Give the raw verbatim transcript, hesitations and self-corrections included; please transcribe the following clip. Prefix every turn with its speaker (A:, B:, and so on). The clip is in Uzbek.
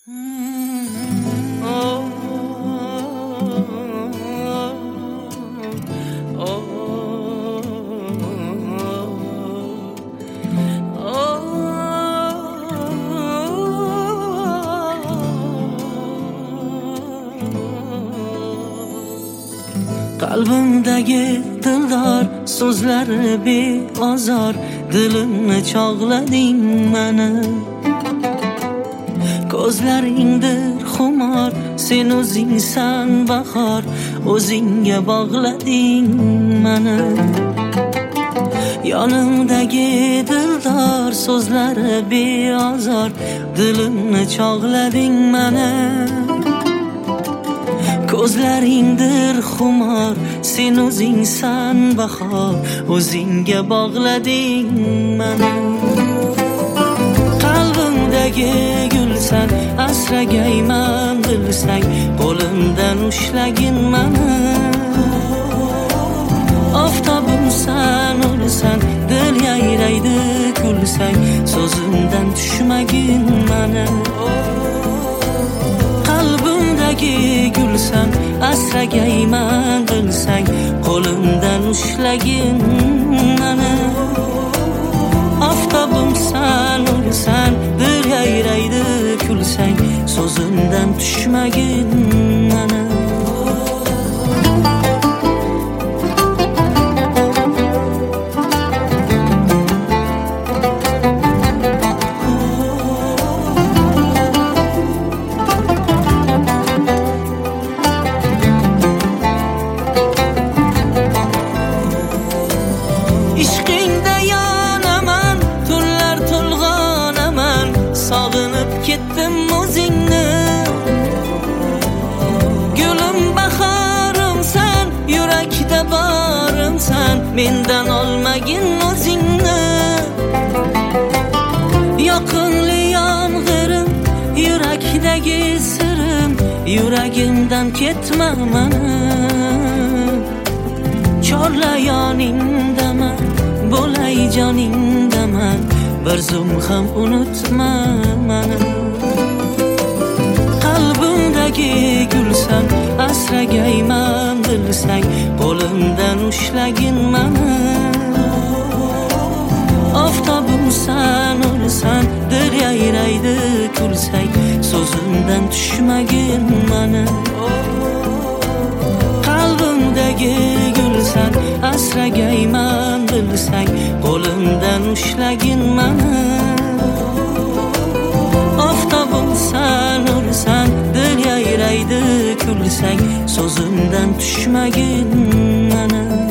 A: Qalbimdagi dildor so'zlari beozor, dilimni chog'lading mani. Ko'zlaringdir xumor, sen o'zingsan bahor, o'zingga bog'lading mani. Yonimdagi dildor so'zlari beozor, dilimni chog'lading mani. Ko'zlaringdir xumor, sen o'zingsan bahor, o'zingga bog'lading mani. Qalbimdagi gulsan, asragayman bilsang, qo'limdan ushlagin mani. Oftobimsan, o'lsan, dil yayraydi kulsang, so'zimdan tushmagin mani. Qalbimdagi gulsan, asragayman bilsang, qo'limdan ushlagin mani. Oftobimsan, o'lsan, dil yayraydi kulsang, so'zimdan tushmagin mani. Ishqingda yonaman, tunlar to'lg'onaman, sog'inib ketdim o'zingni. Gulim bahorimsan, yurakda borimsan, mendan olmagin o'zingni. Yoqinli yomg'irim, yurakdagi sirim, yuragimdan ketma mani. Chorla yoningdaman, bo'lay joningdaman, bir zum ham unutma mani. Qalbimdagi gulsan, asragayman bilsang, qo'limdan ushlagin mani. Oftobimsan, o'lsan, dil yayraydi kulsang, so'zimdan tushmagin mani. Qalbimdagi gulsan, asragayman bilsang, qo'limdan ushlagin mani. Oftobimsan, o'lsan, dil yayraydi kulsang, so'zimdan tushmagin mani.